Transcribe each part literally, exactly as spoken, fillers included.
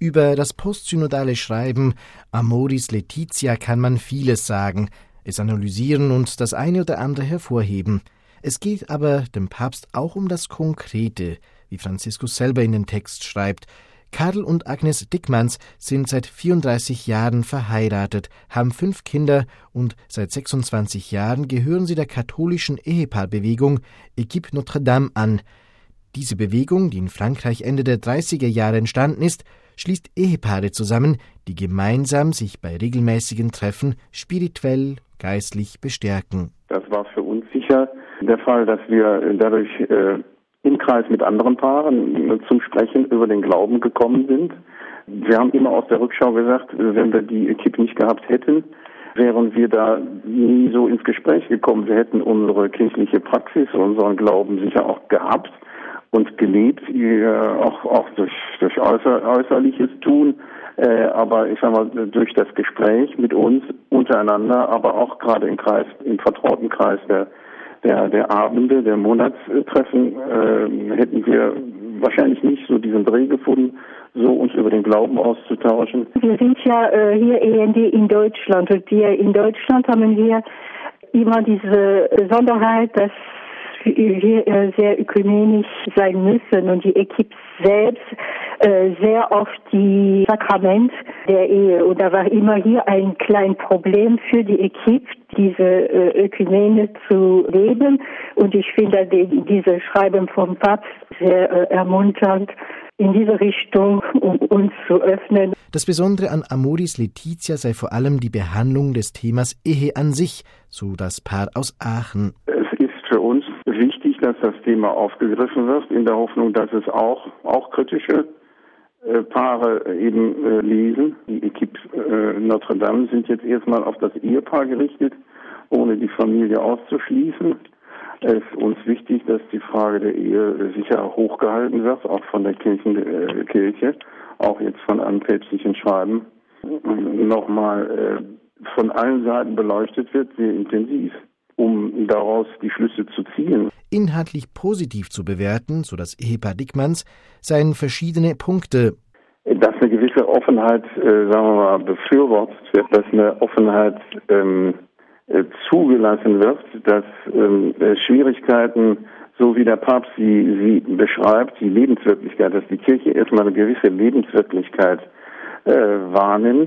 Über das postsynodale Schreiben Amoris Laetitia kann man vieles sagen, es analysieren und das eine oder andere hervorheben. Es geht aber dem Papst auch um das Konkrete, wie Franziskus selber in den Text schreibt. Karl und Agnes Dickmanns sind seit vierunddreißig Jahren verheiratet, haben fünf Kinder und seit sechsundzwanzig Jahren gehören sie der katholischen Ehepaarbewegung Equipe Notre Dame an. Diese Bewegung, die in Frankreich Ende der dreißiger Jahre entstanden ist, schließt Ehepaare zusammen, die gemeinsam sich bei regelmäßigen Treffen spirituell, geistlich bestärken. Das war für uns sicher der Fall, dass wir dadurch äh, im Kreis mit anderen Paaren äh, zum Sprechen über den Glauben gekommen sind. Wir haben immer aus der Rückschau gesagt, wenn wir die Equipe nicht gehabt hätten, wären wir da nie so ins Gespräch gekommen. Wir hätten unsere kirchliche Praxis, unseren Glauben sicher auch gehabt und gelebt, äh, auch, auch durch, durch äußer, äußerliches Tun. Äh, aber ich sag mal, durch das Gespräch mit uns untereinander, aber auch gerade im Kreis, im vertrauten Kreis der der, der Abende, der Monatstreffen, äh, hätten wir wahrscheinlich nicht so diesen Dreh gefunden, so uns über den Glauben auszutauschen. Wir sind ja äh, hier E N D in Deutschland und wir in Deutschland haben wir immer diese Sonderheit, dass wir äh, sehr ökumenisch sein müssen und die Equipe selbst äh, sehr oft die Sakrament der Ehe. Und da war immer hier ein kleines Problem für die Equipe, diese äh, Ökumene zu leben. Und ich finde die, diese Schreiben vom Papst sehr äh, ermunternd in diese Richtung, um uns zu öffnen. Das Besondere an Amoris Laetitia sei vor allem die Behandlung des Themas Ehe an sich, so das Paar aus Aachen. Es ist für uns wichtig, dass das Thema aufgegriffen wird, in der Hoffnung, dass es auch, auch kritische äh, Paare eben äh, lesen. Die Equipe äh, Notre Dame sind jetzt erstmal auf das Ehepaar gerichtet, ohne die Familie auszuschließen. Es ist uns wichtig, dass die Frage der Ehe sicher hochgehalten wird, auch von der Kirchen, äh, Kirche, auch jetzt von einem päpstlichen Schreiben, nochmal äh, von allen Seiten beleuchtet wird, sehr intensiv, um daraus die Schlüsse zu ziehen. Inhaltlich positiv zu bewerten, so das Ehepaar Dickmanns, seien verschiedene Punkte. Dass eine gewisse Offenheit, äh, sagen wir mal, befürwortet wird, dass eine Offenheit ähm, äh, zugelassen wird, dass ähm, äh, Schwierigkeiten, so wie der Papst sie, sie beschreibt, die Lebenswirklichkeit, dass die Kirche erstmal eine gewisse Lebenswirklichkeit äh, wahrnimmt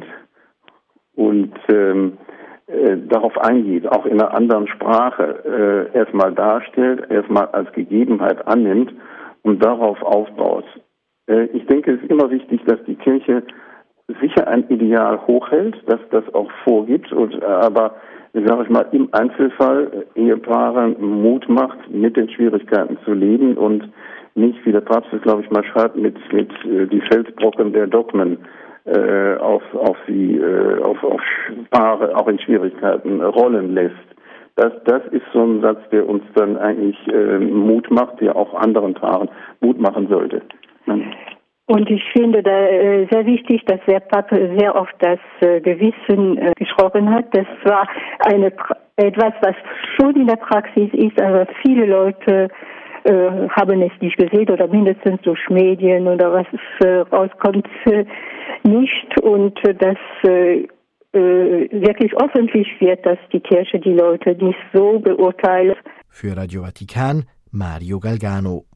und ähm, äh, darauf eingeht, auch in einer anderen Sprache äh, erstmal darstellt, erstmal als Gegebenheit annimmt und darauf aufbaut. Äh, ich denke, es ist immer wichtig, dass die Kirche sicher ein Ideal hochhält, dass das auch vorgibt, und äh, aber sage ich mal, im Einzelfall Ehepaare Mut macht, mit den Schwierigkeiten zu leben und nicht, wie der Papst es, glaube ich, mal schreibt, mit, mit äh, die Felsbrocken der Dogmen äh, auf, auf sie, äh, auf, auf Paare auch in Schwierigkeiten rollen lässt. Das, das ist so ein Satz, der uns dann eigentlich äh, Mut macht, der auch anderen Paaren Mut machen sollte. Ja. Und ich finde da äh, sehr wichtig, dass der Papst sehr oft das äh, Gewissen äh, gesprochen hat. Das war eine etwas, was schon in der Praxis ist, aber viele Leute äh, haben es nicht gesehen oder mindestens durch Medien oder was äh, rauskommt äh, nicht. Und äh, dass äh, äh, wirklich öffentlich wird, dass die Kirche die Leute nicht so beurteilt. Für Radio Vatikan, Mario Galgano.